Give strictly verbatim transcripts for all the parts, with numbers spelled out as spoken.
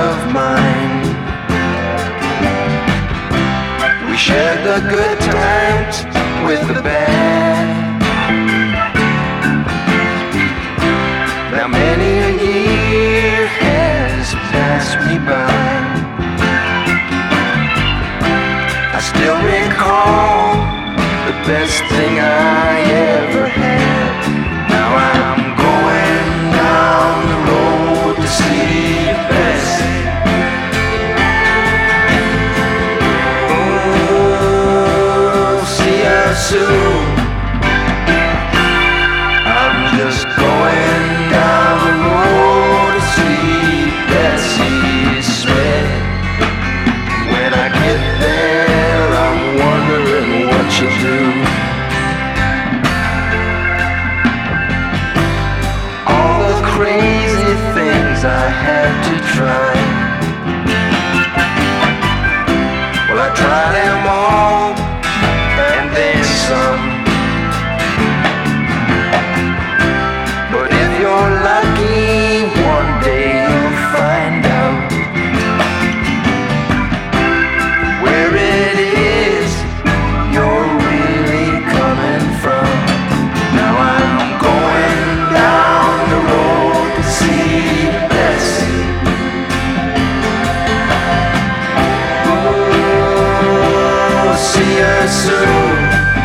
of mine. We shared the good times with the bad. Now many a year has passed me by. I still recall the best thing I ever had. Now I'm going down the road to see Bessie. Oh, see her soon. I'm just going down the road to see Bessie Smith. When I get there, I'm wondering what she'll do. All the crazy things I had to try, well, I tried them all and then some. But if you're lucky, one day you'll find out where it is you're really coming from. Now I'm going down the road to see Bessie. Oh, see her soon.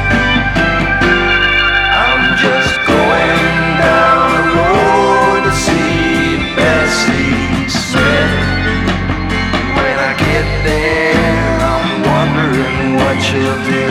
I'm just going down the road to see Bessie Smith. When I get there, I'm wondering what she'll do.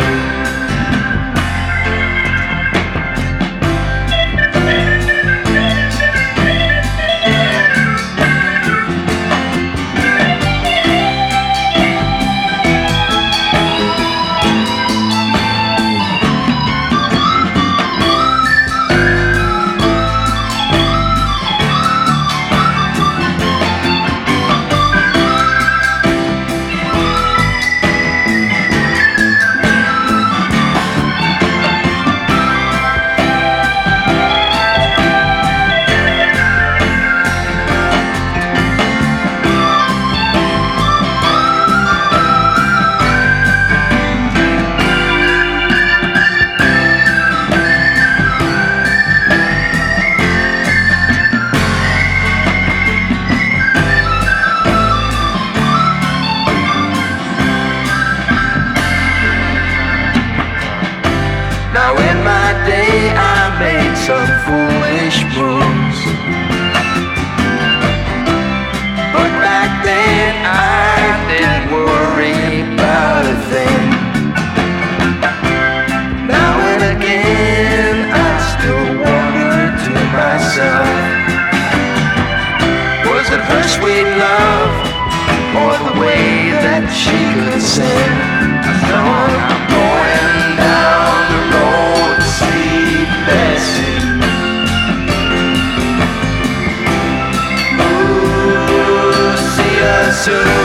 Now in my day I made some foolish moves, but back then I didn't worry about a thing. Now and again I still wonder to myself, was it her sweet love or the way that she could sing? So I'm going down the road to see Bessie. Ooh, see her soon.